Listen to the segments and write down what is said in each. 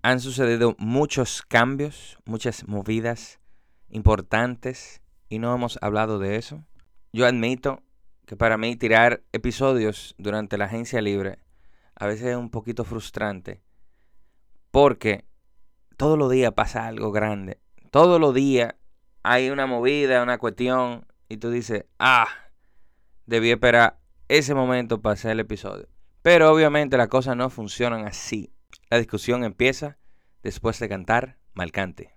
han sucedido muchos cambios, muchas movidas importantes y no hemos hablado de eso. Yo admito que para mí tirar episodios durante la agencia libre a veces es un poquito frustrante porque todos los días pasa algo grande. Todos los días hay una movida, una cuestión y tú dices, debí esperar ese momento para hacer el episodio. Pero obviamente las cosas no funcionan así. La discusión empieza después de cantar Malcante.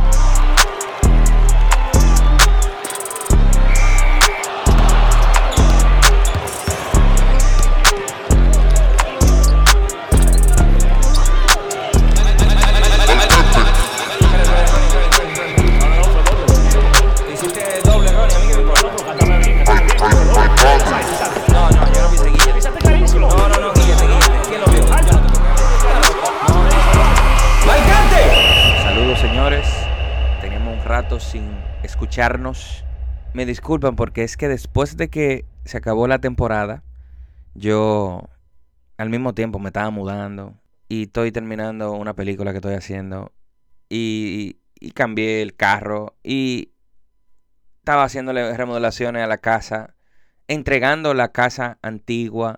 Señores, teníamos un rato sin escucharnos. Me disculpan porque es que después de que se acabó la temporada, yo al mismo tiempo me estaba mudando y estoy terminando una película que estoy haciendo y cambié el carro y estaba haciéndole remodelaciones a la casa, entregando la casa antigua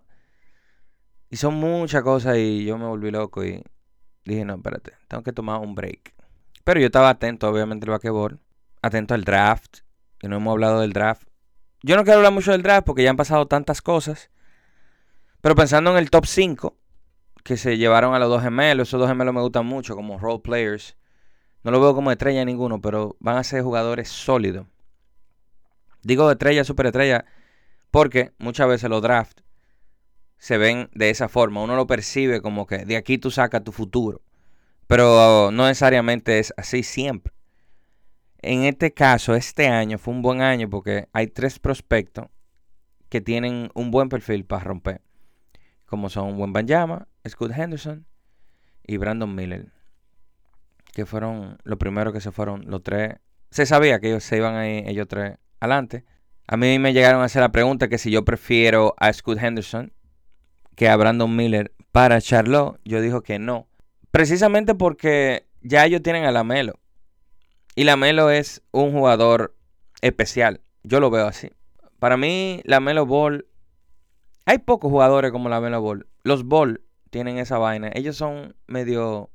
y son muchas cosas y yo me volví loco y dije, no, espérate, tengo que tomar un break. Pero yo estaba atento, obviamente, al basquetbol. Atento al draft. Que no hemos hablado del draft. Yo no quiero hablar mucho del draft porque ya han pasado tantas cosas. Pero pensando en el top 5 que se llevaron a los dos gemelos. Esos dos gemelos me gustan mucho como role players. No lo veo como estrella ninguno, pero van a ser jugadores sólidos. Digo estrella, superestrella, porque muchas veces los drafts se ven de esa forma. Uno lo percibe como que de aquí tú sacas tu futuro. Pero no necesariamente es así siempre. En este caso, este año fue un buen año porque hay 3 prospectos que tienen un buen perfil para romper. Como son Wembanyama, Scoot Henderson y Brandon Miller. Que fueron los primeros que se fueron los 3. Se sabía que ellos se iban a ir ellos 3 adelante. A mí me llegaron a hacer la pregunta que si yo prefiero a Scoot Henderson que a Brandon Miller para Charlotte. Yo dije que no. Precisamente porque ya ellos tienen a LaMelo. Y LaMelo es un jugador especial. Yo lo veo así. Para mí, LaMelo Ball... Hay pocos jugadores como LaMelo Ball. Los Ball tienen esa vaina. Ellos son medio...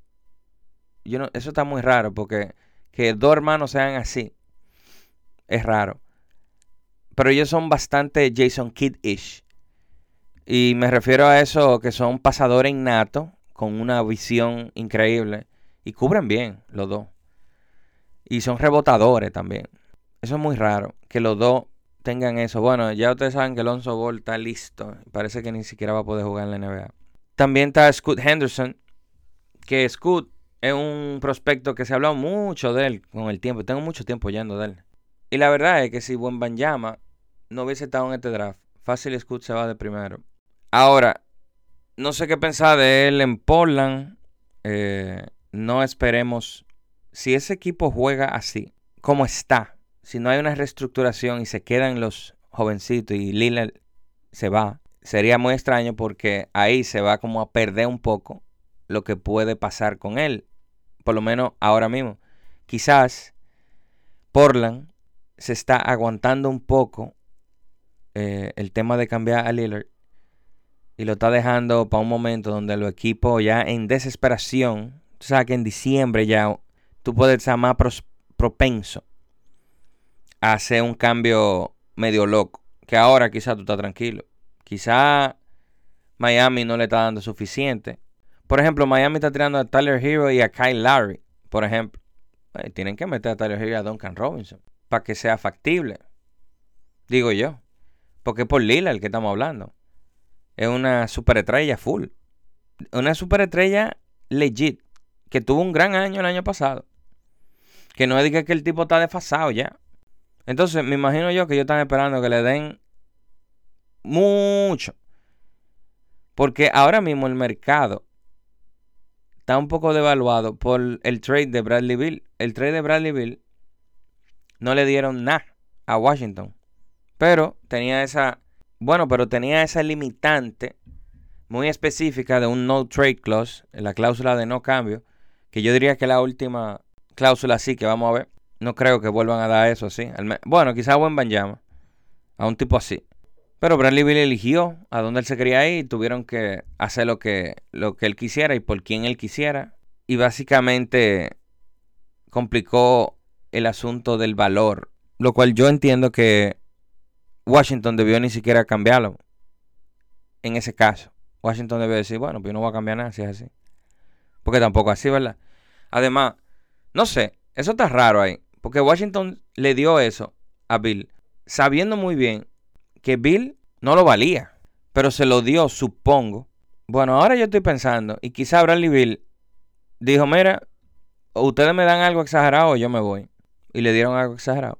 eso está muy raro porque que 2 hermanos sean así. Es raro. Pero ellos son bastante Jason Kidd-ish. Y me refiero a eso que son pasadores innatos. Con una visión increíble. Y cubren bien los dos. Y son rebotadores también. Eso es muy raro. Que los dos tengan eso. Bueno, ya ustedes saben que Lonzo Ball está listo. Parece que ni siquiera va a poder jugar en la NBA. También está Scoot Henderson. Que Scoot es un prospecto que se ha hablado mucho de él con el tiempo. Tengo mucho tiempo yendo de él. Y la verdad es que si Wembanyama no hubiese estado en este draft, fácil Scoot se va de primero. Ahora... No sé qué pensar de él en Portland. No esperemos. Si ese equipo juega así, como está, si no hay una reestructuración y se quedan los jovencitos y Lillard se va, sería muy extraño porque ahí se va como a perder un poco lo que puede pasar con él. Por lo menos ahora mismo. Quizás Portland se está aguantando un poco el tema de cambiar a Lillard. Y lo está dejando para un momento donde los equipos ya en desesperación, tú sabes que en diciembre ya tú puedes ser más propenso a hacer un cambio medio loco. Que ahora quizás tú estás tranquilo. Quizás Miami no le está dando suficiente. Por ejemplo, Miami está tirando a Tyler Hero y a Kyle Lowry, por ejemplo. Tienen que meter a Tyler Hero y a Duncan Robinson para que sea factible. Digo yo. Porque es por Lillard el que estamos hablando. Es una superestrella full. Una superestrella legit. Que tuvo un gran año el año pasado. Que no es de que el tipo está desfasado ya. Entonces me imagino yo que ellos están esperando que le den mucho. Porque ahora mismo el mercado está un poco devaluado por el trade de Bradley Beal. El trade de Bradley Beal no le dieron nada a Washington. Pero tenía esa limitante muy específica de un no trade clause, la cláusula de no cambio, que yo diría que la última cláusula sí que vamos a ver. No creo que vuelvan a dar eso así. Bueno, quizá a Wembanyama, a un tipo así. Pero Bradley Beal eligió a dónde él se quería ir y tuvieron que hacer lo que él quisiera y por quien él quisiera. Y básicamente complicó el asunto del valor. Lo cual yo entiendo que Washington debió ni siquiera cambiarlo. En ese caso, Washington debió decir, bueno, pues yo no voy a cambiar nada si es así. Porque tampoco así, ¿verdad? Además, no sé, eso está raro ahí. Porque Washington le dio eso a Bill, sabiendo muy bien que Bill no lo valía. Pero se lo dio, supongo. Bueno, ahora yo estoy pensando, y quizá Bradley Bill dijo, mira, ustedes me dan algo exagerado o yo me voy. Y le dieron algo exagerado.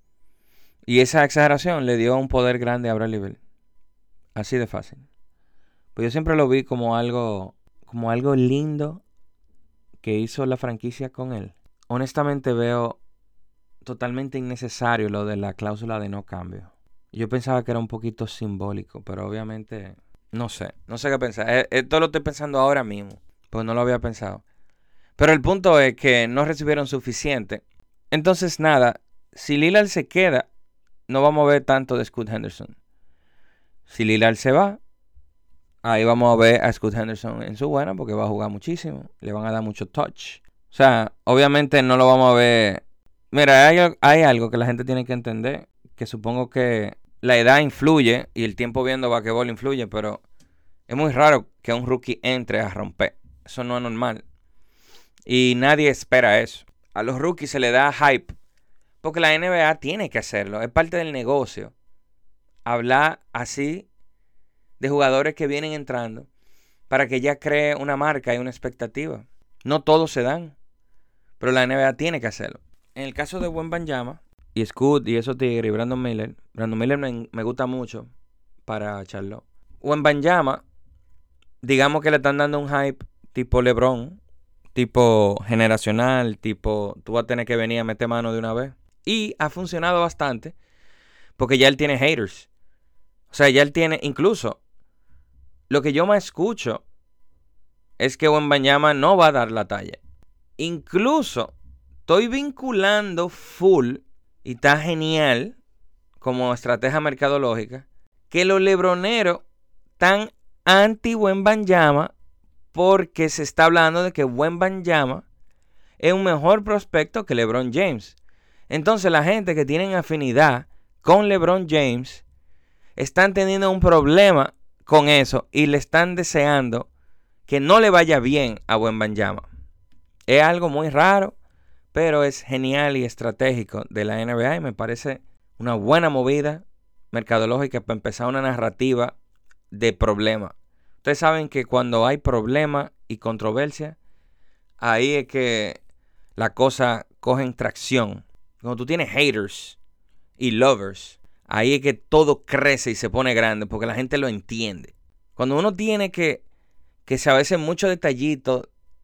Y esa exageración le dio un poder grande a Bradley Bill. Así de fácil. Pues yo siempre lo vi como algo lindo que hizo la franquicia con él. Honestamente veo totalmente innecesario lo de la cláusula de no cambio. Yo pensaba que era un poquito simbólico, pero obviamente no sé qué pensar. Esto lo estoy pensando ahora mismo, pues no lo había pensado. Pero el punto es que no recibieron suficiente. Entonces nada, si Lillard se queda, no vamos a ver tanto de Scoot Henderson. Si Lillard se va, ahí vamos a ver a Scoot Henderson en su buena porque va a jugar muchísimo. Le van a dar mucho touch. O sea, obviamente no lo vamos a ver. Mira, hay algo que la gente tiene que entender. Que supongo que la edad influye y el tiempo viendo basquetbol influye. Pero es muy raro que un rookie entre a romper. Eso no es normal. Y nadie espera eso. A los rookies se le da hype. Porque la NBA tiene que hacerlo. Es parte del negocio. Hablar así de jugadores que vienen entrando para que ya cree una marca y una expectativa. No todos se dan, pero la NBA tiene que hacerlo. En el caso de Wembanyama y Scoot y esos tigres y Brandon Miller me gusta mucho para Charlotte. Wembanyama, digamos que le están dando un hype tipo LeBron, tipo generacional, tipo tú vas a tener que venir a meter mano de una vez. Y ha funcionado bastante porque ya él tiene haters. O sea, ya él tiene, incluso, lo que yo más escucho es que Wembanyama no va a dar la talla. Incluso estoy vinculando full y está genial como estrategia mercadológica que los lebroneros están anti Wembanyama porque se está hablando de que Wembanyama es un mejor prospecto que LeBron James. Entonces la gente que tiene afinidad con LeBron James están teniendo un problema con eso y le están deseando que no le vaya bien a Wembanyama. Es algo muy raro, pero es genial y estratégico de la NBA y me parece una buena movida mercadológica para empezar una narrativa de problema. Ustedes saben que cuando hay problema y controversia, ahí es que la cosa coge tracción. Cuando tú tienes haters y lovers, ahí es que todo crece y se pone grande porque la gente lo entiende. Cuando uno tiene que saberse muchos detallitos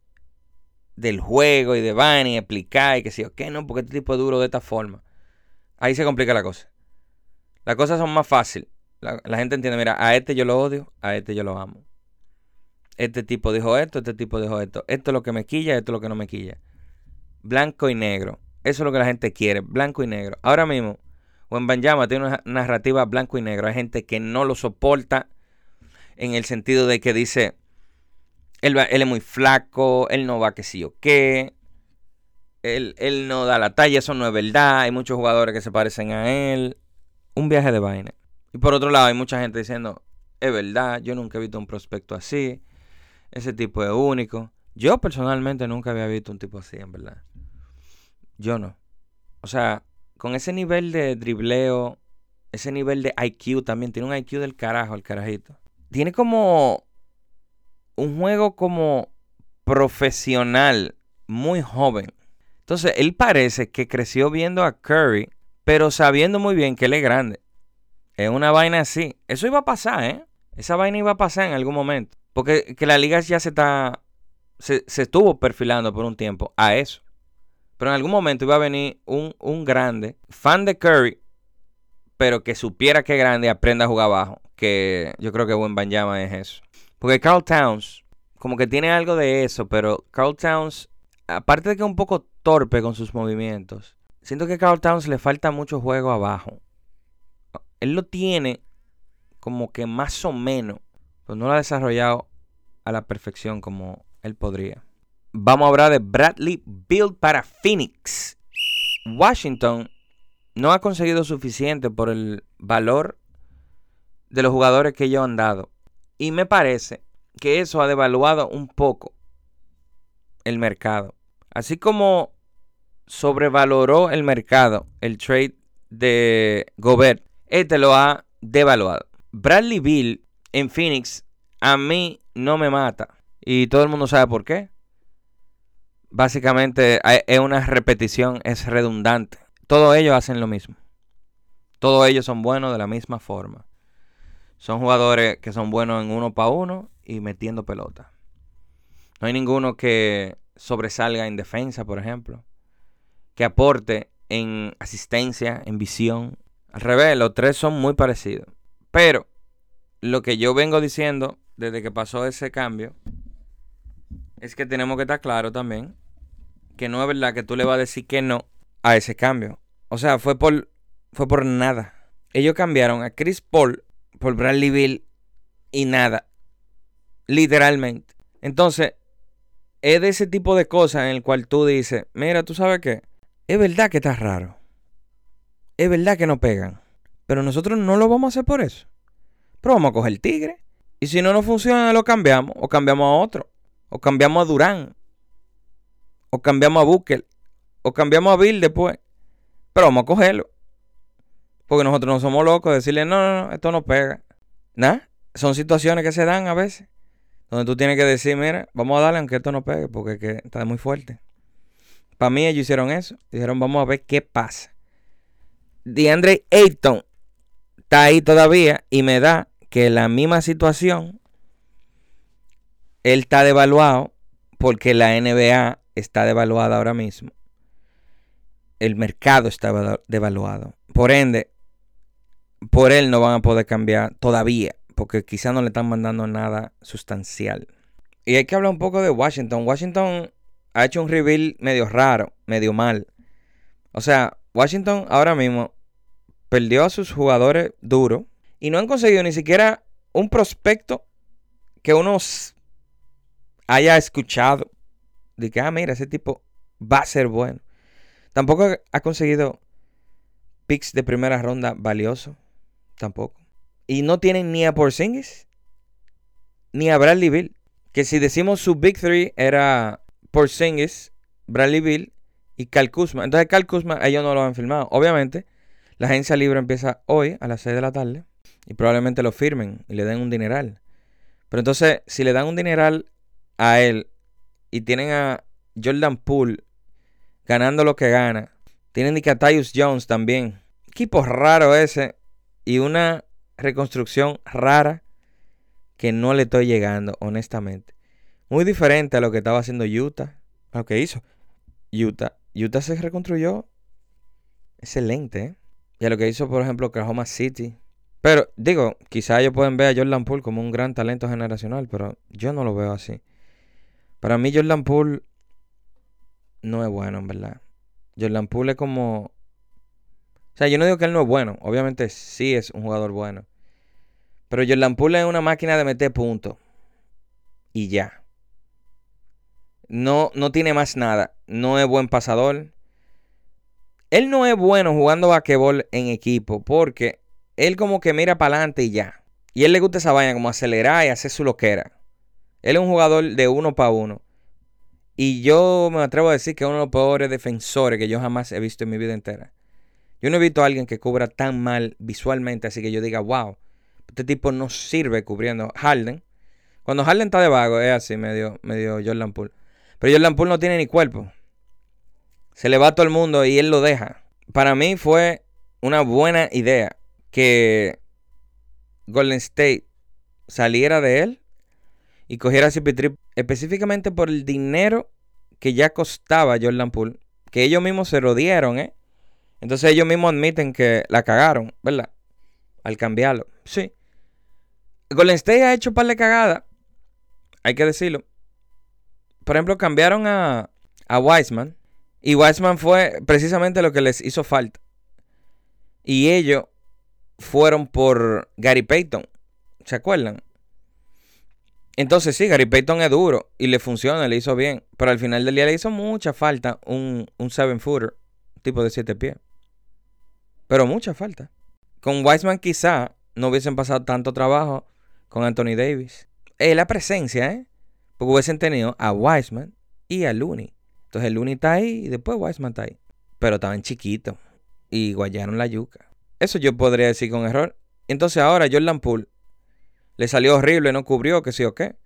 del juego y de vaina y explicar y que si o qué no, porque este tipo es duro de esta forma. Ahí se complica la cosa. Las cosas son más fáciles. La gente entiende, mira, a este yo lo odio, a este yo lo amo. Este tipo dijo esto, este tipo dijo esto. Esto es lo que me quilla, esto es lo que no me quilla. Blanco y negro. Eso es lo que la gente quiere, blanco y negro. Ahora mismo, Wembanyama tiene una narrativa blanco y negro. Hay gente que no lo soporta en el sentido de que dice, él es muy flaco, él no va que sí o qué, él no da la talla, eso no es verdad, hay muchos jugadores que se parecen a él, un viaje de vaina. Y por otro lado hay mucha gente diciendo, es verdad, yo nunca he visto un prospecto así, ese tipo es único. Yo personalmente nunca había visto un tipo así, en verdad. Yo no. O sea, con ese nivel de dribleo, ese nivel de IQ también, tiene un IQ del carajo el carajito. Tiene como un juego como profesional, muy joven. Entonces, él parece que creció viendo a Curry, pero sabiendo muy bien que él es grande. Es una vaina así. Eso iba a pasar, ¿eh? Esa vaina iba a pasar en algún momento. Porque que la liga ya se estuvo perfilando por un tiempo a eso. Pero en algún momento iba a venir un grande, fan de Curry, pero que supiera que es grande y aprenda a jugar abajo. Que yo creo que Wembanyama es eso. Porque Karl Towns, como que tiene algo de eso, pero Karl Towns aparte de que es un poco torpe con sus movimientos, siento que a Karl Towns le falta mucho juego abajo. Él lo tiene como que más o menos, pero no lo ha desarrollado a la perfección como él podría. Vamos a hablar de Bradley Beal para Phoenix. Washington no ha conseguido suficiente por el valor de los jugadores que ellos han dado. Y me parece que eso ha devaluado un poco el mercado. Así como sobrevaloró el mercado el trade de Gobert, este lo ha devaluado. Bradley Beal en Phoenix a mí no me mata. Y todo el mundo sabe por qué. Básicamente es una repetición, es redundante. Todos ellos hacen lo mismo. Todos ellos son buenos de la misma forma. Son jugadores que son buenos en uno para uno y metiendo pelota. No hay ninguno que sobresalga en defensa, por ejemplo. Que aporte en asistencia, en visión. Al revés, los tres son muy parecidos. Pero lo que yo vengo diciendo desde que pasó ese cambio es que tenemos que estar claros también que no es verdad que tú le vas a decir que no a ese cambio. O sea, fue por nada. Ellos cambiaron a Chris Paul por Bradley Beal y nada. Literalmente. Entonces, es de ese tipo de cosas en el cual tú dices, mira, ¿tú sabes qué? Es verdad que está raro. Es verdad que no pegan. Pero nosotros no lo vamos a hacer por eso. Pero vamos a coger el tigre. Y si no nos funciona, lo cambiamos. O cambiamos a otro. O cambiamos a Durán. O cambiamos a Booker. O cambiamos a Bill después. Pero vamos a cogerlo. Porque nosotros no somos locos de decirle, no, esto no pega. Nada. Son situaciones que se dan a veces. Donde tú tienes que decir, mira, vamos a darle aunque esto no pegue. Porque es que está muy fuerte. Para mí ellos hicieron eso. Dijeron, vamos a ver qué pasa. DeAndre Ayton está ahí todavía. Y me da que la misma situación. Él está devaluado. Porque la NBA está devaluada ahora mismo. El mercado está devaluado. Por ende, por él no van a poder cambiar todavía. Porque quizás no le están mandando nada sustancial. Y hay que hablar un poco de Washington. Washington ha hecho un reveal medio raro, medio mal. O sea, Washington ahora mismo perdió a sus jugadores duros. Y no han conseguido ni siquiera un prospecto que uno haya escuchado. De que, mira, ese tipo va a ser bueno. Tampoco ha conseguido picks de primera ronda valiosos. Tampoco. Y no tienen ni a Porzingis ni a Bradley Beal. Que si decimos su Big Three era Porzingis, Bradley Beal y Kyle Kuzma. Entonces Kyle Kuzma ellos no lo han firmado. Obviamente, la agencia libre empieza hoy a las 6 de la tarde. Y probablemente lo firmen y le den un dineral. Pero entonces, si le dan un dineral a él y tienen a Jordan Poole ganando lo que gana. Tienen a Tyus Jones también. Equipo raro ese. Y una reconstrucción rara que no le estoy llegando, honestamente. Muy diferente a lo que estaba haciendo Utah. A lo que hizo Utah. Utah se reconstruyó excelente, ¿eh? Y a lo que hizo, por ejemplo, Oklahoma City. Pero, digo, quizá ellos pueden ver a Jordan Poole como un gran talento generacional, pero yo no lo veo así. Para mí, Jordan Poole no es bueno, en verdad. Jordan Poole es como... O sea, yo no digo que él no es bueno. Obviamente sí es un jugador bueno. Pero Jordan Poole es una máquina de meter puntos. Y ya. No tiene más nada. No es buen pasador. Él no es bueno jugando basquetbol en equipo. Porque él como que mira para adelante y ya. Y a él le gusta esa vaina como acelerar y hacer su loquera. Él es un jugador de uno para uno. Y yo me atrevo a decir que es uno de los peores defensores que yo jamás he visto en mi vida entera. Yo no he visto a alguien que cubra tan mal visualmente, así que yo diga, wow, este tipo no sirve cubriendo. Harden. Cuando Harden está de vago, es así, medio Jordan Poole. Pero Jordan Poole no tiene ni cuerpo. Se le va a todo el mundo y él lo deja. Para mí fue una buena idea que Golden State saliera de él y cogiera a CP3 específicamente por el dinero que ya costaba Jordan Poole. Que ellos mismos se lo dieron, ¿eh? Entonces ellos mismos admiten que la cagaron, ¿verdad? Al cambiarlo. Sí. Golden State ha hecho un par de cagadas. Hay que decirlo. Por ejemplo, cambiaron a a Wiseman. Y Wiseman fue precisamente lo que les hizo falta. Y ellos fueron por Gary Payton. ¿Se acuerdan? Entonces sí, Gary Payton es duro y le funciona, le hizo bien. Pero al final del día le hizo mucha falta un 7-footer, tipo de 7 pies. Pero mucha falta. Con Wiseman quizá no hubiesen pasado tanto trabajo con Anthony Davis. La presencia, porque hubiesen tenido a Wiseman y a Looney. Entonces Looney está ahí y después Wiseman está ahí. Pero estaban chiquitos y guayaron la yuca. Eso yo podría decir con error. Entonces ahora Jordan Poole le salió horrible, no cubrió, que sí o qué.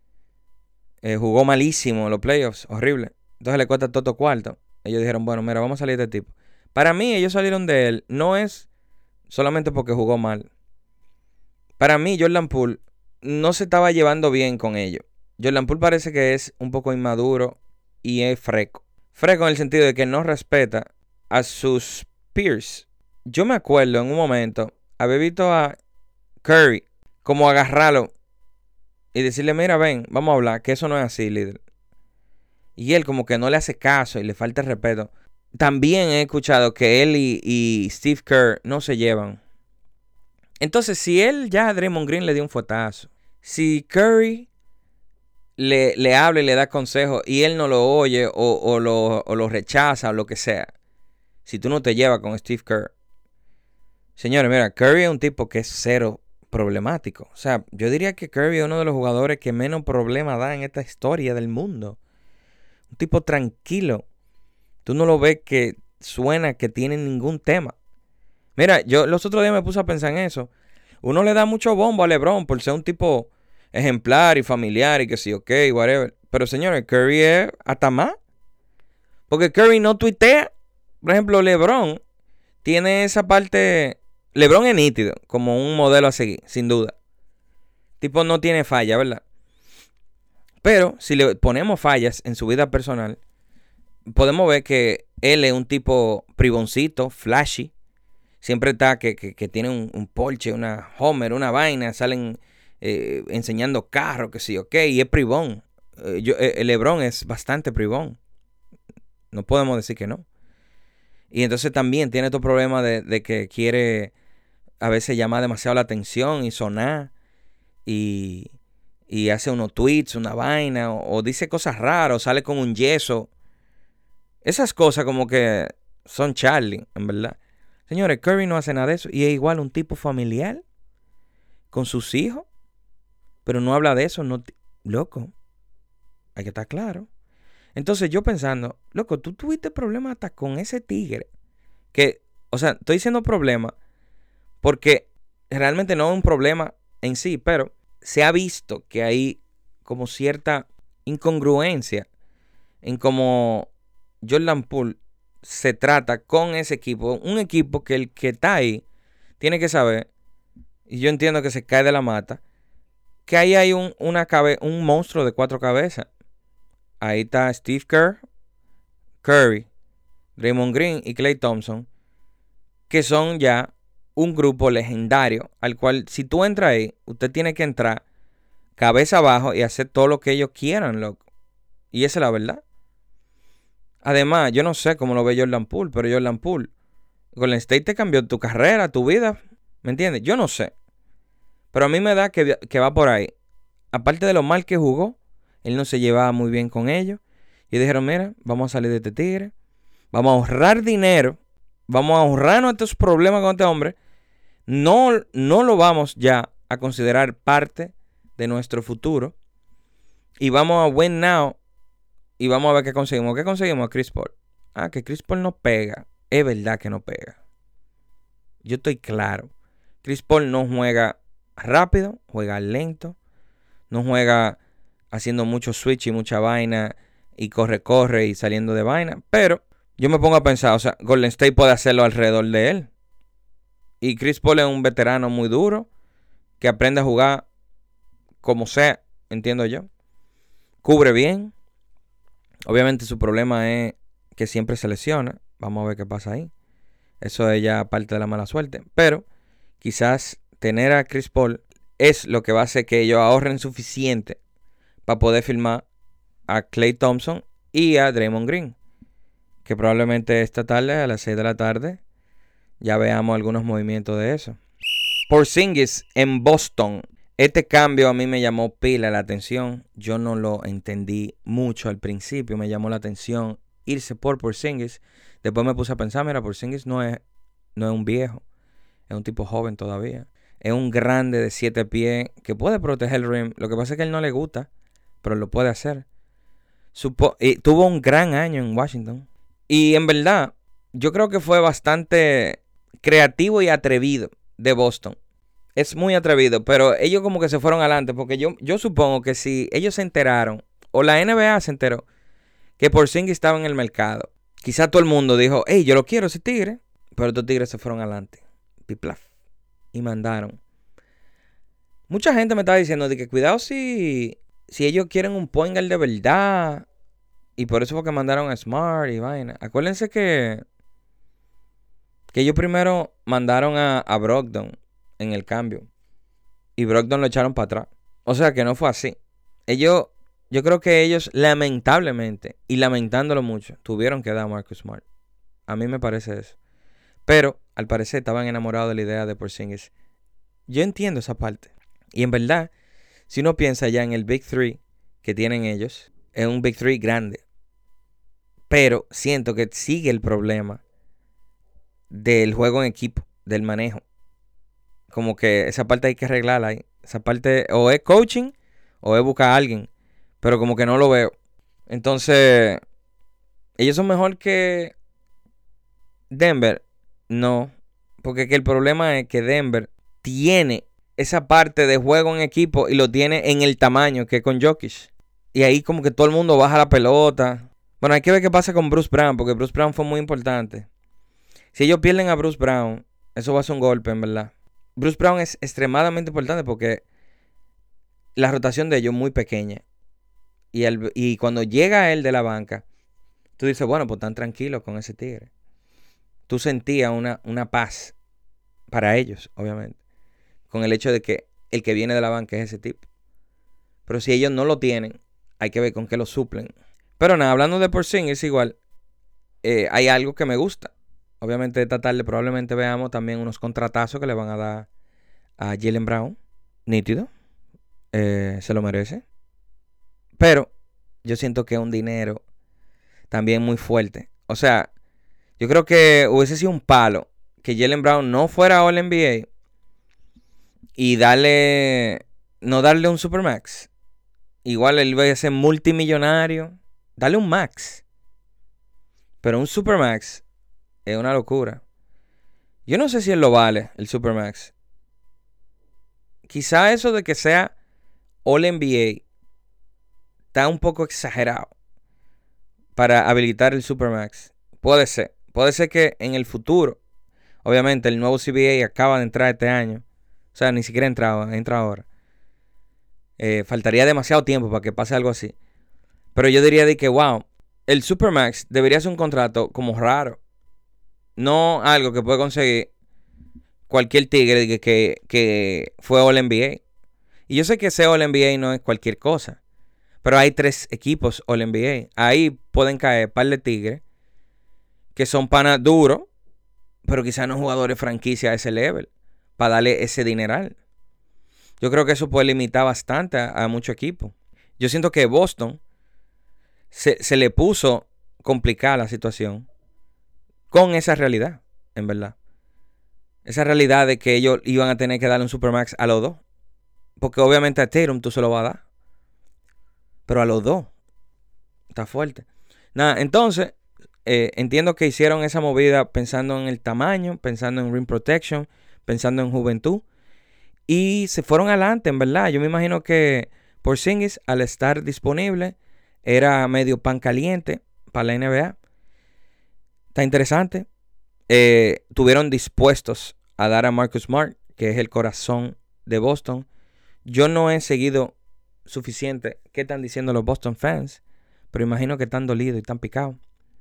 Jugó malísimo en los playoffs, horrible. Entonces le cuesta todo cuarto. Ellos dijeron, bueno, mira, vamos a salir de este tipo. Para mí, ellos salieron de él, no es solamente porque jugó mal. Para mí, Jordan Poole no se estaba llevando bien con ellos. Jordan Poole parece que es un poco inmaduro y es freco. Freco en el sentido de que no respeta a sus peers. Yo me acuerdo en un momento haber visto a Curry como agarrarlo y decirle, mira, ven, vamos a hablar, que eso no es así, líder. Y él como que no le hace caso y le falta el respeto. También he escuchado que él y Steve Kerr no se llevan. Entonces, si él ya a Draymond Green le dio un fuetazo, si Curry le habla y le da consejos y él no lo oye o lo rechaza o lo que sea, si tú no te llevas con Steve Kerr. Señores, mira, Curry es un tipo que es cero problemático. O sea, yo diría que Curry es uno de los jugadores que menos problemas da en esta historia del mundo. Un tipo tranquilo. Tú no lo ves que suena que tiene ningún tema. Mira, yo los otros días me puse a pensar en eso. Uno le da mucho bombo a LeBron por ser un tipo ejemplar y familiar y que sí, ok, whatever. Pero señores, Curry es hasta más. Porque Curry no tuitea. Por ejemplo, LeBron tiene esa parte. LeBron es nítido, como un modelo a seguir, sin duda. Tipo no tiene falla, ¿verdad? Pero si le ponemos fallas en su vida personal, podemos ver que él es un tipo privoncito, flashy. Siempre está que tiene un Porsche, una Homer, una vaina. Salen enseñando carros, que sí, ok. Y es privón. LeBron es bastante privón. No podemos decir que no. Y entonces también tiene estos problemas de que quiere a veces llamar demasiado la atención y sonar. Y hace unos tweets, una vaina. O dice cosas raras, o sale con un yeso. Esas cosas como que son Charlie, en verdad. Señores, Curry no hace nada de eso. Y es igual un tipo familiar con sus hijos. Pero no habla de eso. No loco, hay que estar claro. Entonces yo pensando, loco, tú tuviste problemas hasta con ese tigre. Que, o sea, estoy diciendo problema porque realmente no es un problema en sí. Pero se ha visto que hay como cierta incongruencia en cómo Jordan Poole se trata con ese equipo. Un equipo que el que está ahí tiene que saber, y yo entiendo que se cae de la mata, que ahí hay un monstruo de 4 cabezas. Ahí está Steve Kerr, Curry, Draymond Green y Klay Thompson, que son ya un grupo legendario al cual si tú entras ahí, usted tiene que entrar cabeza abajo y hacer todo lo que ellos quieran, loco. Y esa es la verdad. Además, yo no sé cómo lo ve Jordan Poole, pero Jordan Poole, Golden State te cambió tu carrera, tu vida, ¿me entiendes? Yo no sé. Pero a mí me da que va por ahí. Aparte de lo mal que jugó, él no se llevaba muy bien con ellos. Y dijeron, mira, vamos a salir de este tigre. Vamos a ahorrar dinero. Vamos a ahorrarnos estos problemas con este hombre. No lo vamos ya a considerar parte de nuestro futuro. Y vamos a win now. Y vamos a ver qué conseguimos. ¿Qué conseguimos? A Chris Paul. Ah, que Chris Paul no pega. Es verdad que no pega. Yo estoy claro. Chris Paul no juega rápido, juega lento. No juega haciendo mucho switch y mucha vaina. Y corre y saliendo de vaina. Pero yo me pongo a pensar, o sea, Golden State puede hacerlo alrededor de él. Y Chris Paul es un veterano muy duro. Que aprende a jugar como sea, entiendo yo. Cubre bien. Obviamente su problema es que siempre se lesiona. Vamos a ver qué pasa ahí. Eso es ya parte de la mala suerte. Pero quizás tener a Chris Paul es lo que va a hacer que ellos ahorren suficiente para poder firmar a Klay Thompson y a Draymond Green, que probablemente esta tarde a las 6 de la tarde ya veamos algunos movimientos de eso. Porzingis en Boston. Este cambio a mí me llamó pila la atención. Yo no lo entendí mucho al principio. Me llamó la atención irse por Porzingis. Después me puse a pensar, mira, Porzingis no es un viejo. Es un tipo joven todavía. Es un grande de 7 pies que puede proteger el rim. Lo que pasa es que a él no le gusta, pero lo puede hacer. Tuvo un gran año en Washington. Y en verdad, yo creo que fue bastante creativo y atrevido de Boston. Es muy atrevido, pero ellos como que se fueron adelante. Porque yo supongo que si ellos se enteraron, o la NBA se enteró, que Porzingis estaba en el mercado, quizá todo el mundo dijo, hey, yo lo quiero ese tigre. Pero estos tigres se fueron adelante. Piplaf. Y mandaron. Mucha gente me estaba diciendo de que cuidado si ellos quieren un point guard de verdad. Y por eso fue que mandaron a Smart y vaina. Acuérdense que ellos primero mandaron a Brogdon en el cambio. Y Brogdon lo echaron para atrás. O sea que no fue así. Yo creo que ellos lamentablemente, y lamentándolo mucho, tuvieron que dar a Marcus Smart. A mí me parece eso. Pero al parecer estaban enamorados de la idea de Porzingis. Yo entiendo esa parte. Y en verdad, si uno piensa ya en el Big Three que tienen ellos, es un Big Three grande. Pero siento que sigue el problema del juego en equipo, del manejo. Como que esa parte hay que arreglarla ahí. Esa parte o es coaching o es buscar a alguien. Pero como que no lo veo. Entonces, ¿ellos son mejor que Denver? No. Porque que el problema es que Denver tiene esa parte de juego en equipo y lo tiene en el tamaño que con Jokic. Y ahí como que todo el mundo baja la pelota. Bueno, hay que ver qué pasa con Bruce Brown, porque Bruce Brown fue muy importante. Si ellos pierden a Bruce Brown, eso va a ser un golpe, en verdad. Bruce Brown es extremadamente importante porque la rotación de ellos es muy pequeña. Y cuando llega él de la banca, tú dices, bueno, pues están tranquilos con ese tigre. Tú sentías una paz para ellos, obviamente, con el hecho de que el que viene de la banca es ese tipo. Pero si ellos no lo tienen, hay que ver con qué lo suplen. Pero nada, hablando de Porzingis igual, hay algo que me gusta. Obviamente esta tarde probablemente veamos también unos contratazos que le van a dar a Jaylen Brown. Nítido. Se lo merece. Pero yo siento que es un dinero también muy fuerte. O sea, yo creo que hubiese sido un palo que Jaylen Brown no fuera All NBA y no darle un Supermax. Igual él iba a ser multimillonario. Dale un max. Pero un Supermax es una locura. Yo no sé si él lo vale, el Supermax. Quizá eso de que sea All NBA está un poco exagerado para habilitar el Supermax. Puede ser. Puede ser que en el futuro, obviamente el nuevo CBA acaba de entrar este año. O sea, ni siquiera entra ahora. Faltaría demasiado tiempo para que pase algo así. Pero yo diría de que, wow, el Supermax debería ser un contrato como raro. No algo que puede conseguir cualquier tigre que fue All NBA. Y yo sé que ese All NBA no es cualquier cosa. Pero hay 3 equipos All NBA. Ahí pueden caer un par de tigres que son panas duros, pero quizás no jugadores franquicia a ese level, para darle ese dineral. Yo creo que eso puede limitar bastante a muchos equipos. Yo siento que Boston se le puso complicada la situación con esa realidad, en verdad. Esa realidad de que ellos iban a tener que darle un Supermax a los dos. Porque obviamente a Tatum tú se lo vas a dar. Pero a los dos. Está fuerte. Nada, entonces, entiendo que hicieron esa movida pensando en el tamaño, pensando en rim protection, pensando en juventud. Y se fueron adelante, en verdad. Yo me imagino que Porzingis, al estar disponible, era medio pan caliente para la NBA. Está interesante. Tuvieron dispuestos a dar a Marcus Smart, que es el corazón de Boston. Yo no he seguido suficiente qué están diciendo los Boston fans, pero imagino que están dolidos y están picados.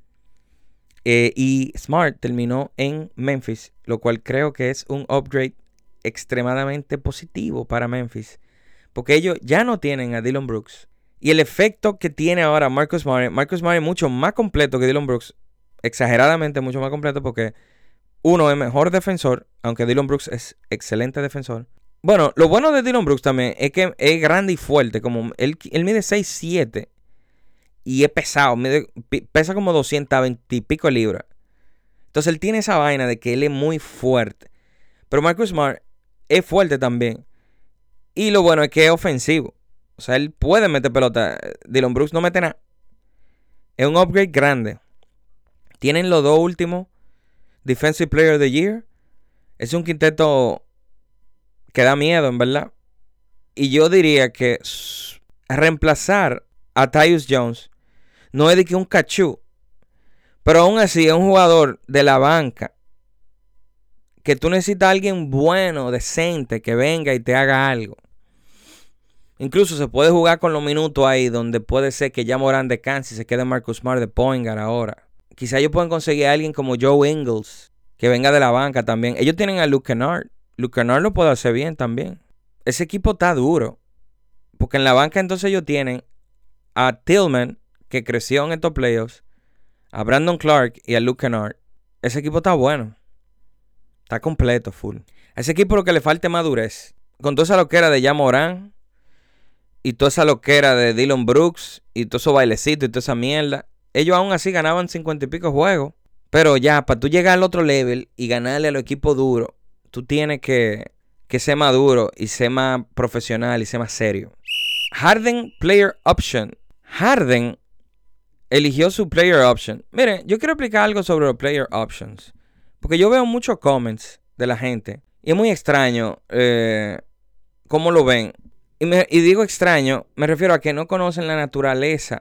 Y Smart terminó en Memphis, lo cual creo que es un upgrade extremadamente positivo para Memphis, porque ellos ya no tienen a Dillon Brooks, Y el efecto que tiene ahora Marcus Smart es mucho más completo que Dillon Brooks. Exageradamente mucho más completo porque uno es mejor defensor, aunque Dillon Brooks es excelente defensor. Bueno, lo bueno de Dillon Brooks también es que es grande y fuerte. Como él mide 6'7" y es pesado. Pesa como 220 y pico libras. Entonces él tiene esa vaina de que él es muy fuerte. Pero Marcus Smart es fuerte también. Y lo bueno es que es ofensivo. O sea, él puede meter pelota. Dillon Brooks no mete nada. Es un upgrade grande. Tienen los dos últimos Defensive Player of the Year. Es un quinteto que da miedo, en verdad. Y yo diría que reemplazar a Tyus Jones no es de que un cachú. Pero aún así es un jugador de la banca que tú necesitas a alguien bueno, decente, que venga y te haga algo. Incluso se puede jugar con los minutos ahí, donde puede ser que ya Morán descanse y se quede Marcus Smart de point guard ahora. Quizá ellos pueden conseguir a alguien como Joe Ingles, que venga de la banca también. Ellos tienen a Luke Kennard. Luke Kennard lo puede hacer bien también. Ese equipo está duro. Porque en la banca entonces ellos tienen a Tillman, que creció en estos playoffs, a Brandon Clark y a Luke Kennard. Ese equipo está bueno. Está completo, full. A ese equipo lo que le falta es madurez. Con toda esa loquera de Ja Morant y toda esa loquera de Dillon Brooks y todo esos bailecitos y toda esa mierda, ellos aún así ganaban 50 y pico juegos. Pero ya, para tú llegar al otro level y ganarle a los equipos duros, tú tienes que ser maduro y ser más profesional y ser más serio. Harden Player Option. Harden eligió su Player Option. Miren, yo quiero explicar algo sobre los Player Options. Porque yo veo muchos comments de la gente. Y es muy extraño cómo lo ven. Y digo extraño, me refiero a que no conocen la naturaleza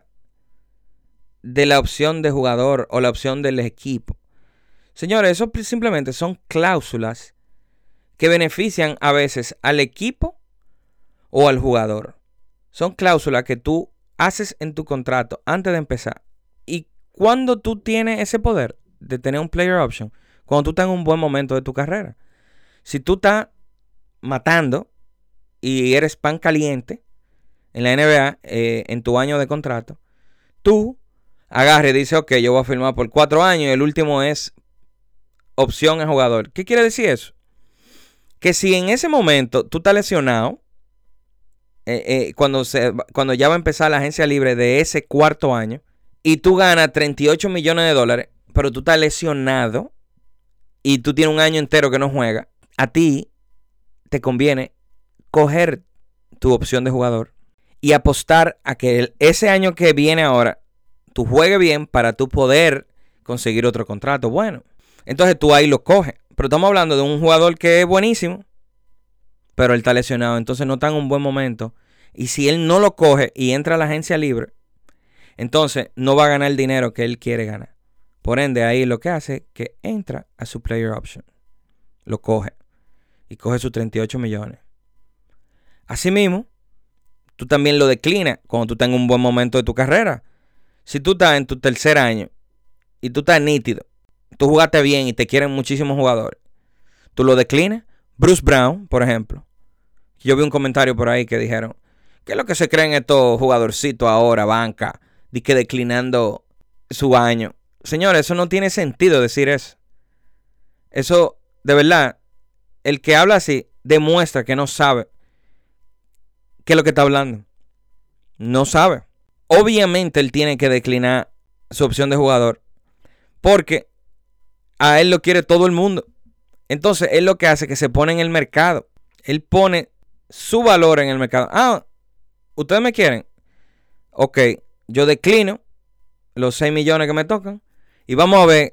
de la opción de jugador o la opción del equipo. Señores, eso simplemente son cláusulas que benefician a veces al equipo o al jugador. Son cláusulas que tú haces en tu contrato antes de empezar. Y cuando tú tienes ese poder de tener un player option, cuando tú estás en un buen momento de tu carrera. Si tú estás matando y eres pan caliente en la NBA en tu año de contrato, tú agarres y dices, ok, yo voy a firmar por 4 años y el último es opción a jugador. ¿Qué quiere decir eso? Que si en ese momento tú estás lesionado, cuando ya va a empezar la agencia libre de ese cuarto año, y tú ganas $38 millones, pero tú estás lesionado y tú tienes un año entero que no juegas, a ti te conviene coger tu opción de jugador y apostar a que ese año que viene ahora tú juegues bien para tú poder conseguir otro contrato bueno. Entonces tú ahí lo coges. Pero estamos hablando de un jugador que es buenísimo, pero él está lesionado, entonces no está en un buen momento. Y si él no lo coge y entra a la agencia libre, entonces no va a ganar el dinero que él quiere ganar. Por ende, ahí lo que hace es que entra a su player option. Lo coge. Y coge sus 38 millones. Asimismo, tú también lo declinas cuando tú estás en un buen momento de tu carrera. Si tú estás en tu tercer año y tú estás nítido, tú jugaste bien y te quieren muchísimos jugadores, tú lo declinas. Bruce Brown, por ejemplo. Yo vi un comentario por ahí que dijeron, ¿qué es lo que se creen estos jugadorcitos ahora, banca, de que declinando su año? Señores, eso no tiene sentido decir eso. Eso, de verdad, el que habla así demuestra que no sabe qué es lo que está hablando. No sabe. Obviamente él tiene que declinar su opción de jugador porque a él lo quiere todo el mundo. Entonces él lo que hace es que se pone en el mercado. Él pone su valor en el mercado. Ah, ¿ustedes me quieren? Ok, yo declino los 6 millones que me tocan y vamos a ver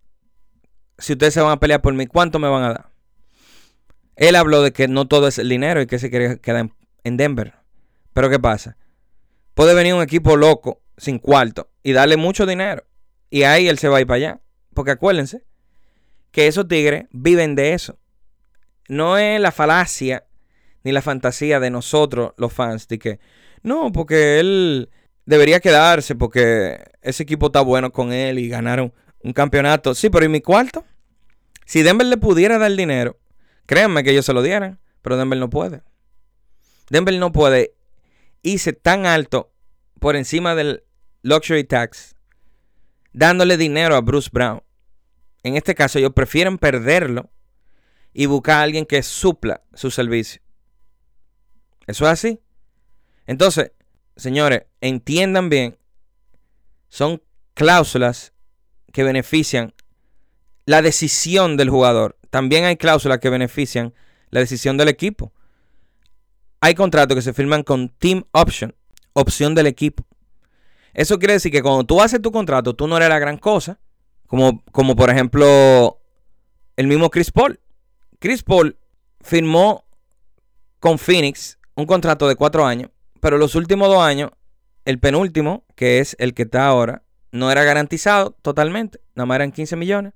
si ustedes se van a pelear por mí, ¿cuánto me van a dar? Él habló de que no todo es el dinero y que se quiere quedar en Denver. Pero ¿qué pasa? Puede venir un equipo loco, sin cuarto, y darle mucho dinero. Y ahí él se va a ir para allá. Porque acuérdense que esos tigres viven de eso. No es la falacia ni la fantasía de nosotros, los fans, de que no, porque él debería quedarse porque ese equipo está bueno con él y ganaron un campeonato. Sí, pero ¿y mi cuarto? Si Denver le pudiera dar dinero, créanme que ellos se lo dieran, pero Denver no puede. Denver no puede irse tan alto por encima del luxury tax, dándole dinero a Bruce Brown. En este caso, ellos prefieren perderlo y buscar a alguien que supla su servicio. Eso es así. Entonces, señores, entiendan bien, son cláusulas que benefician la decisión del jugador. También hay cláusulas que benefician la decisión del equipo. Hay contratos que se firman con team option, opción del equipo. Eso quiere decir que cuando tú haces tu contrato, tú no eres la gran cosa. Como por ejemplo, el mismo Chris Paul. Chris Paul firmó con Phoenix un contrato de 4 años, pero los últimos 2 años, el penúltimo, que es el que está ahora, no era garantizado totalmente. Nada más eran 15 millones.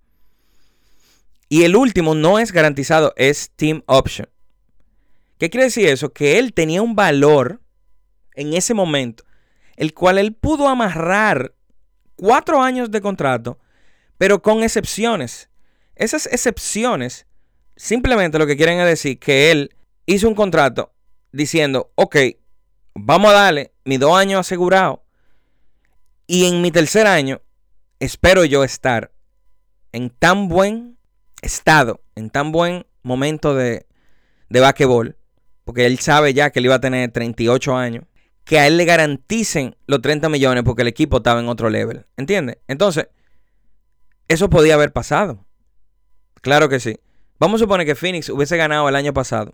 Y el último no es garantizado, es team option. ¿Qué quiere decir eso? Que él tenía un valor en ese momento, el cual él pudo amarrar 4 años de contrato, pero con excepciones. Esas excepciones simplemente lo que quieren es decir que él hizo un contrato diciendo, ok, vamos a darle mis 2 años asegurados y en mi tercer año espero yo estar en tan buen estado, en tan buen momento de basquetbol, porque él sabe ya que él iba a tener 38 años, que a él le garanticen los 30 millones porque el equipo estaba en otro level. ¿Entiendes? Entonces, eso podía haber pasado. Claro que sí. Vamos a suponer que Phoenix hubiese ganado el año pasado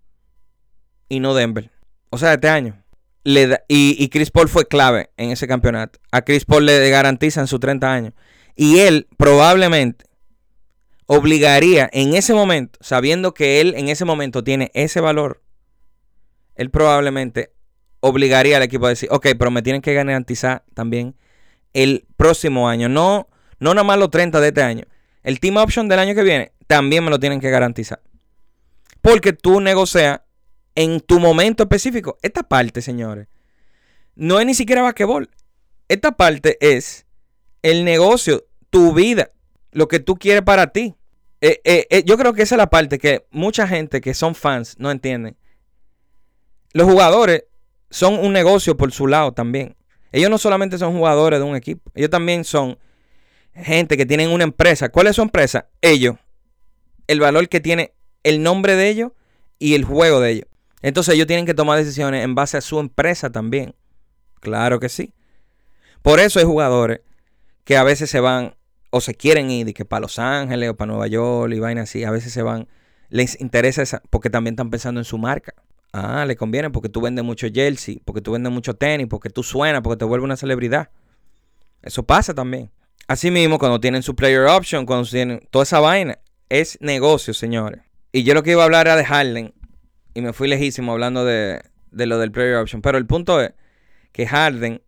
y no Denver. O sea, este año. Y Chris Paul fue clave en ese campeonato. A Chris Paul le garantizan sus 30 años. Y él probablemente obligaría en ese momento, sabiendo que él en ese momento tiene ese valor, él probablemente obligaría al equipo a decir, ok, pero me tienen que garantizar también el próximo año. No nada más los 30 de este año. El team option del año que viene también me lo tienen que garantizar. Porque tú negocias en tu momento específico. Esta parte, señores, no es ni siquiera basquetbol. Esta parte es el negocio, tu vida, lo que tú quieres para ti. Yo creo que esa es la parte que mucha gente que son fans no entienden. Los jugadores son un negocio por su lado también. Ellos no solamente son jugadores de un equipo. Ellos también son gente que tienen una empresa. ¿Cuál es su empresa? Ellos. El valor que tiene el nombre de ellos y el juego de ellos. Entonces ellos tienen que tomar decisiones en base a su empresa también. Claro que sí. Por eso hay jugadores que a veces se van o se quieren ir, que para Los Ángeles o para Nueva York y vainas así. A veces se van, les interesa esa, porque también están pensando en su marca. Le conviene porque tú vendes mucho jersey, porque tú vendes mucho tenis, porque tú suenas, porque te vuelves una celebridad. Eso pasa también. Así mismo, cuando tienen su player option, cuando tienen toda esa vaina, es negocio, señores. Y yo lo que iba a hablar era de Harden, y me fui lejísimo hablando de lo del player option. Pero el punto es que Harden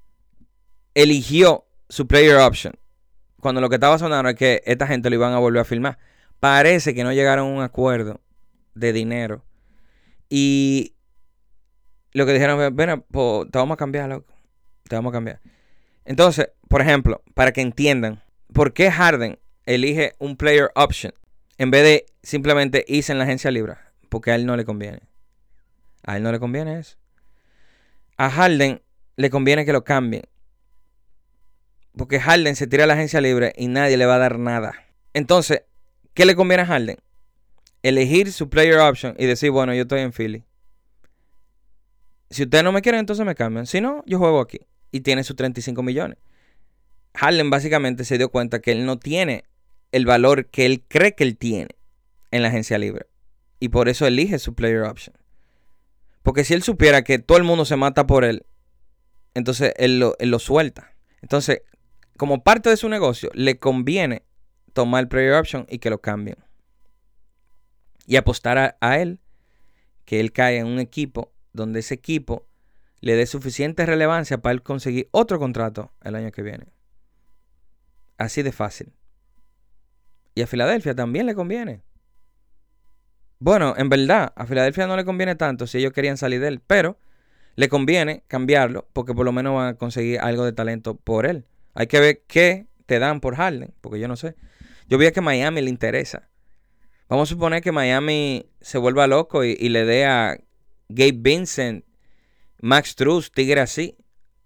eligió su player option cuando lo que estaba sonando es que esta gente lo iban a volver a firmar. Parece que no llegaron a un acuerdo de dinero. Y lo que dijeron fue, ven, pues, te vamos a cambiar, loco. Te vamos a cambiar. Entonces, por ejemplo, para que entiendan, ¿por qué Harden elige un player option en vez de simplemente irse en la agencia libre? Porque a él no le conviene. A él no le conviene eso. A Harden le conviene que lo cambien. Porque Harden se tira a la agencia libre y nadie le va a dar nada. Entonces, ¿qué le conviene a Harden? Elegir su player option y decir, bueno, yo estoy en Philly. Si ustedes no me quieren, entonces me cambian. Si no, yo juego aquí. Y tiene sus 35 millones. Harden básicamente se dio cuenta que él no tiene el valor que él cree que él tiene en la agencia libre. Y por eso elige su player option. Porque si él supiera que todo el mundo se mata por él, entonces él lo suelta. Entonces, como parte de su negocio, le conviene tomar el player option y que lo cambien. Y apostar a él, que él caiga en un equipo donde ese equipo le dé suficiente relevancia para él conseguir otro contrato el año que viene. Así de fácil. Y a Filadelfia también le conviene. Bueno, en verdad, a Filadelfia no le conviene tanto si ellos querían salir de él, pero le conviene cambiarlo porque por lo menos van a conseguir algo de talento por él. Hay que ver qué te dan por Harden, porque yo no sé. Yo vi que a Miami le interesa. Vamos a suponer que Miami se vuelva loco y le dé a Gabe Vincent, Max Strus, tigre así,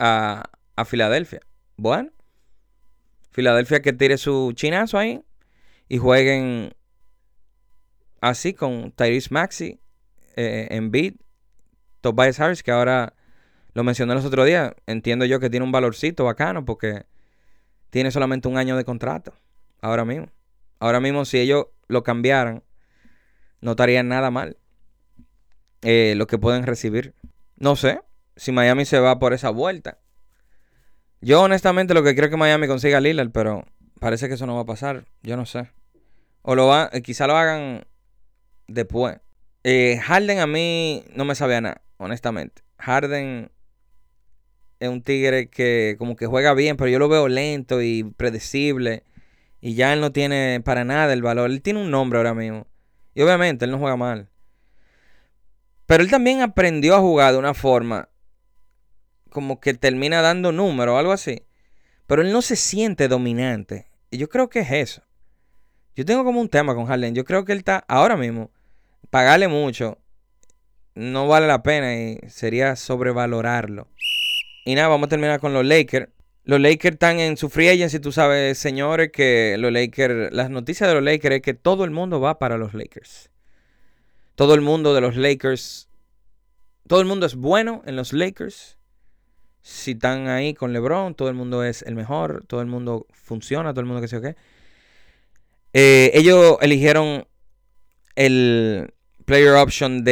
a Filadelfia. Bueno, Filadelfia que tire su chinazo ahí y jueguen así con Tyrese Maxey, Embiid, Tobias Harris, que ahora lo mencioné los otros días. Entiendo yo que tiene un valorcito bacano porque tiene solamente un año de contrato. Ahora mismo. Ahora mismo, si ellos lo cambiaran, no estarían nada mal lo que pueden recibir. No sé si Miami se va por esa vuelta. Yo honestamente lo que creo es que Miami consiga a Lillard, pero parece que eso no va a pasar. Yo no sé. O quizá lo hagan después. Harden a mí no me sabía nada, honestamente. Harden es un tigre que como que juega bien, pero yo lo veo lento y predecible. Y ya él no tiene para nada el valor. Él tiene un nombre ahora mismo. Y obviamente él no juega mal. Pero él también aprendió a jugar de una forma como que termina dando números o algo así. Pero él no se siente dominante. Y yo creo que es eso. Yo tengo como un tema con Harden. Yo creo que él está ahora mismo. Pagarle mucho no vale la pena y sería sobrevalorarlo. Y nada, vamos a terminar con los Lakers. Los Lakers están en su free agency, tú sabes, señores, que los Lakers, las noticias de los Lakers es que todo el mundo va para los Lakers. Todo el mundo de los Lakers, todo el mundo es bueno en los Lakers. Si están ahí con LeBron, todo el mundo es el mejor, todo el mundo funciona, todo el mundo que sé o qué. Ellos eligieron el player option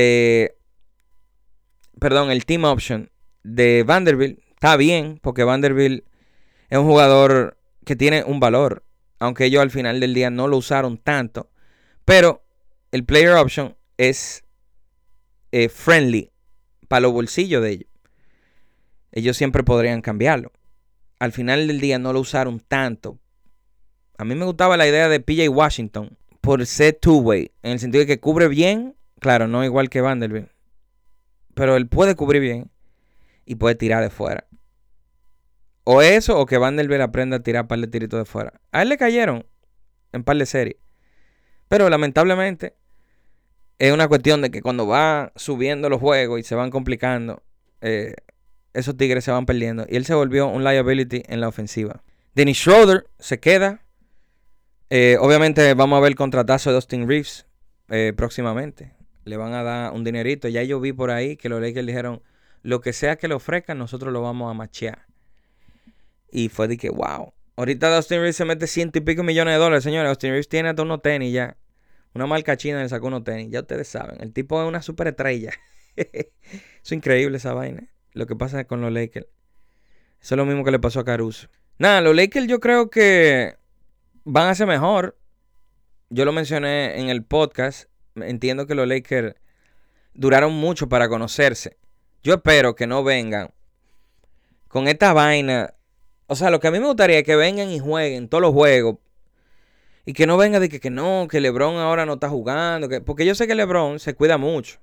el team option de Vanderbilt. Está bien, porque Vanderbilt es un jugador que tiene un valor, aunque ellos al final del día no lo usaron tanto. Pero el player option es friendly para los bolsillos de ellos. Ellos siempre podrían cambiarlo. Al final del día no lo usaron tanto. A mí me gustaba la idea de PJ Washington por ser two-way, en el sentido de que cubre bien, claro, no igual que Vanderbilt, pero él puede cubrir bien y puede tirar de fuera. O eso, o que Vanderbilt aprenda a tirar un par de tiritos de fuera. A él le cayeron en par de series. Pero lamentablemente es una cuestión de que cuando va subiendo los juegos y se van complicando, esos tigres se van perdiendo. Y él se volvió un liability en la ofensiva. Dennis Schroeder se queda. Obviamente vamos a ver el contratazo de Austin Reeves próximamente. Le van a dar un dinerito. Ya yo vi por ahí que los Lakers dijeron, lo que sea que le ofrezcan, nosotros lo vamos a machear. Y fue de que, wow. Ahorita Austin Reeves se mete $100 y pico millones de dólares, señores. Austin Reeves tiene hasta unos tenis ya. Una marca china le sacó unos tenis. Ya ustedes saben. El tipo es una superestrella. Es increíble esa vaina. Lo que pasa con los Lakers. Eso es lo mismo que le pasó a Caruso. Nada, los Lakers yo creo que van a ser mejor. Yo lo mencioné en el podcast. Entiendo que los Lakers duraron mucho para conocerse. Yo espero que no vengan con esta vaina. O sea, lo que a mí me gustaría es que vengan y jueguen todos los juegos. Y que no venga de que no, que LeBron ahora no está jugando. Porque yo sé que LeBron se cuida mucho.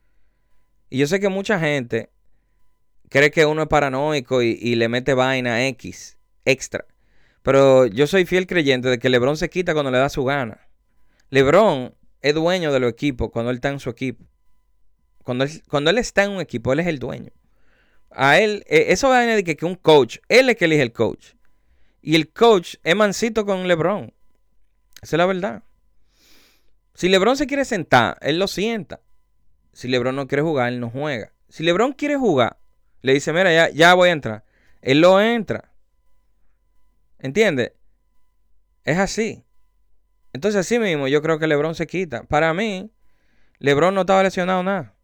Y yo sé que mucha gente cree que uno es paranoico y le mete vaina X, extra. Pero yo soy fiel creyente de que LeBron se quita cuando le da su gana. LeBron es dueño de los equipos cuando él está en su equipo. Cuando él está en un equipo, él es el dueño. A él, eso va a venir de que un coach, él es que elige el coach. Y el coach es mansito con LeBron. Esa es la verdad. Si LeBron se quiere sentar, él lo sienta. Si LeBron no quiere jugar, él no juega. Si LeBron quiere jugar, le dice, mira, ya voy a entrar. Él lo entra. ¿Entiendes? Es así. Entonces así mismo yo creo que LeBron se quita. Para mí, LeBron no estaba lesionado nada.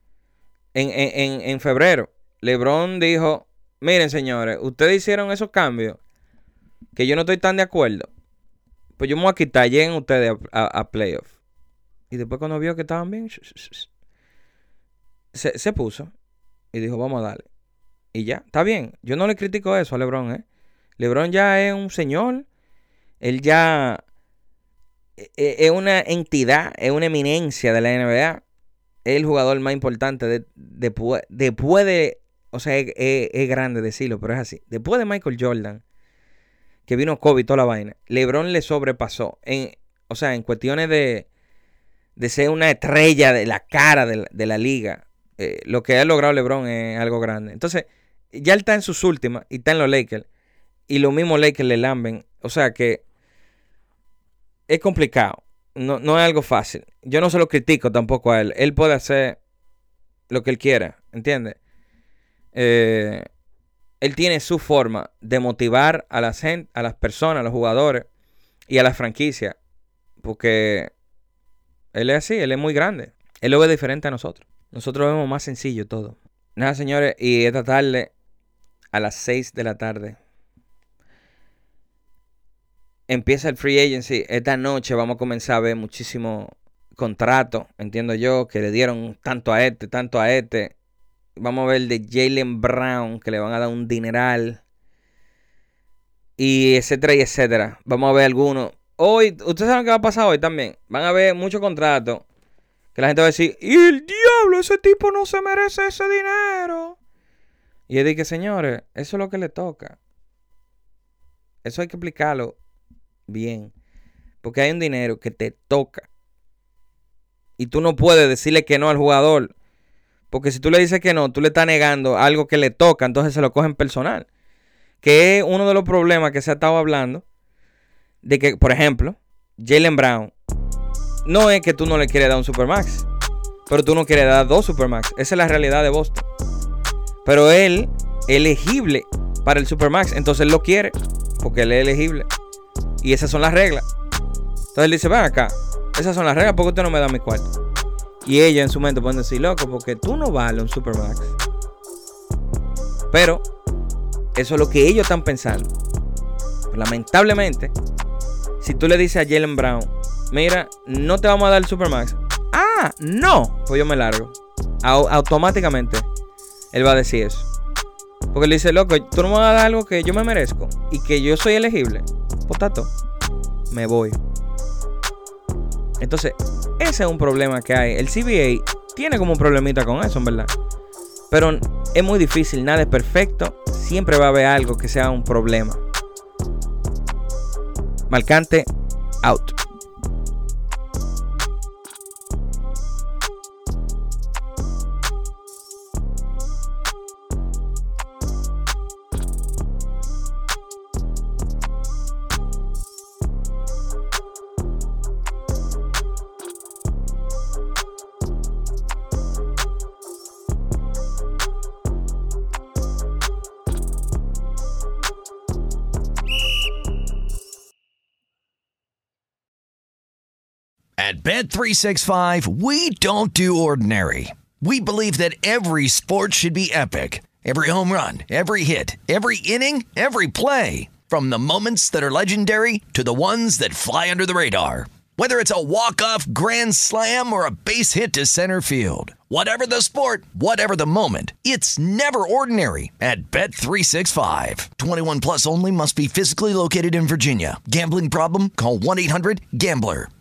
En febrero, LeBron dijo, miren señores, ustedes hicieron esos cambios que yo no estoy tan de acuerdo. Pues yo me voy a quitar, lleguen ustedes a playoff. Y después cuando vio que estaban bien, se puso y dijo, vamos a darle. Y ya, está bien. Yo no le critico eso a LeBron, LeBron ya es un señor. Él ya es una entidad, es una eminencia de la NBA. Es el jugador más importante después de... O sea, es grande decirlo, pero es así. Después de Michael Jordan, que vino Kobe y toda la vaina, LeBron le sobrepasó. O sea, en cuestiones de ser una estrella de la cara de la liga. Lo que ha logrado LeBron es algo grande. Entonces, ya él está en sus últimas y está en los Lakers. Y los mismos Lakers le lamben. O sea que es complicado. No es algo fácil. Yo no se lo critico tampoco a él. Él puede hacer lo que él quiera, ¿entiendes? Él tiene su forma de motivar a la gente, a las personas, a los jugadores y a la franquicia. Porque él es así, él es muy grande. Él lo ve diferente a nosotros. Nosotros vemos más sencillo todo. Nada, señores, y esta tarde, a las 6 de la tarde, empieza el free agency. Esta noche vamos a comenzar a ver muchísimos contratos, entiendo yo, que le dieron tanto a este, tanto a este. Vamos a ver el de Jaylen Brown, que le van a dar un dineral. Y etcétera y etcétera. Vamos a ver algunos. Hoy, ustedes saben qué va a pasar hoy también. Van a ver muchos contratos que la gente va a decir, ¡y el diablo! Ese tipo no se merece ese dinero. Y yo dije, señores, eso es lo que le toca. Eso hay que explicarlo bien. Porque hay un dinero que te toca. Y tú no puedes decirle que no al jugador. Porque si tú le dices que no, tú le estás negando algo que le toca. Entonces se lo cogen personal. Que es uno de los problemas que se ha estado hablando. De que, por ejemplo, Jaylen Brown. No es que tú no le quieres dar un Supermax. Pero tú no quieres dar 2 Supermax. Esa es la realidad de Boston. Pero él es elegible para el Supermax. Entonces él lo quiere. Porque él es elegible. Y esas son las reglas. Entonces él dice, ven acá. Esas son las reglas porque usted no me da mi cuarto. Y ella en su mente pueden decir, loco, porque tú no vales un Supermax. Pero eso es lo que ellos están pensando. Lamentablemente, si tú le dices a Jaylen Brown, mira, no te vamos a dar el Supermax. Ah, no. Pues yo me largo. Automáticamente él va a decir eso. Porque él dice, loco, tú no me vas a dar algo que yo me merezco y que yo soy elegible. Pues tato, me voy. Entonces, ese es un problema que hay. El CBA tiene como un problemita con eso, en verdad. Pero es muy difícil, nada es perfecto. Siempre va a haber algo que sea un problema. Marcante, out. At Bet365, we don't do ordinary. We believe that every sport should be epic. Every home run, every hit, every inning, every play. From the moments that are legendary to the ones that fly under the radar. Whether it's a walk-off grand slam or a base hit to center field. Whatever the sport, whatever the moment, it's never ordinary at Bet365. 21 plus only. Must be physically located in Virginia. Gambling problem? Call 1-800-GAMBLER.